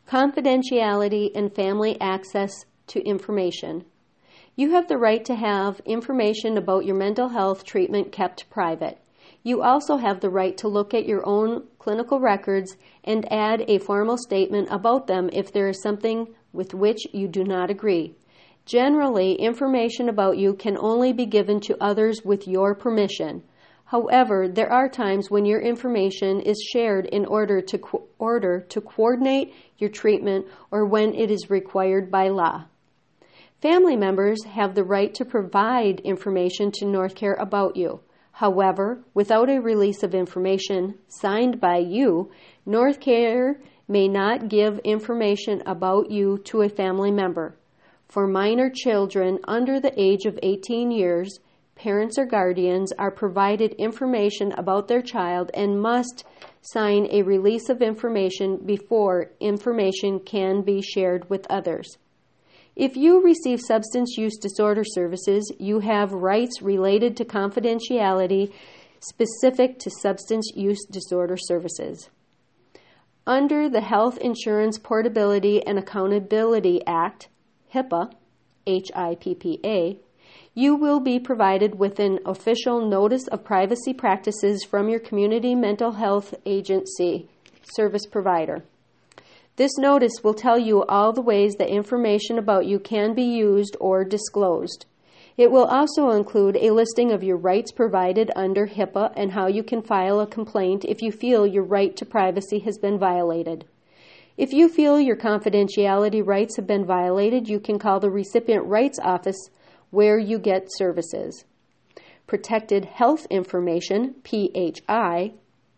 Confidentiality and family access to information. You have the right to have information about your mental health treatment kept private. You also have the right to look at your own clinical records and add a formal statement about them if there is something with which you do not agree. Generally, information about you can only be given to others with your permission. However, there are times when your information is shared in order to coordinate your treatment or when it is required by law. Family members have the right to provide information to NorthCare about you. However, without a release of information signed by you, NorthCare may not give information about you to a family member. For minor children under the age of 18 years, parents or guardians are provided information about their child and must sign a release of information before information can be shared with others. If you receive substance use disorder services, you have rights related to confidentiality specific to substance use disorder services. Under the Health Insurance Portability and Accountability Act, HIPAA, HIPPA, you will be provided with an official notice of privacy practices from your community mental health agency service provider. This notice will tell you all the ways that information about you can be used or disclosed. It will also include a listing of your rights provided under HIPAA and how you can file a complaint if you feel your right to privacy has been violated. If you feel your confidentiality rights have been violated, you can call the Recipient Rights Office where you get services. Protected Health Information, PHI,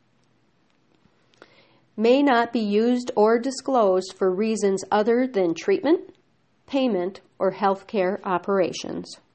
may not be used or disclosed for reasons other than treatment, payment, or healthcare operations.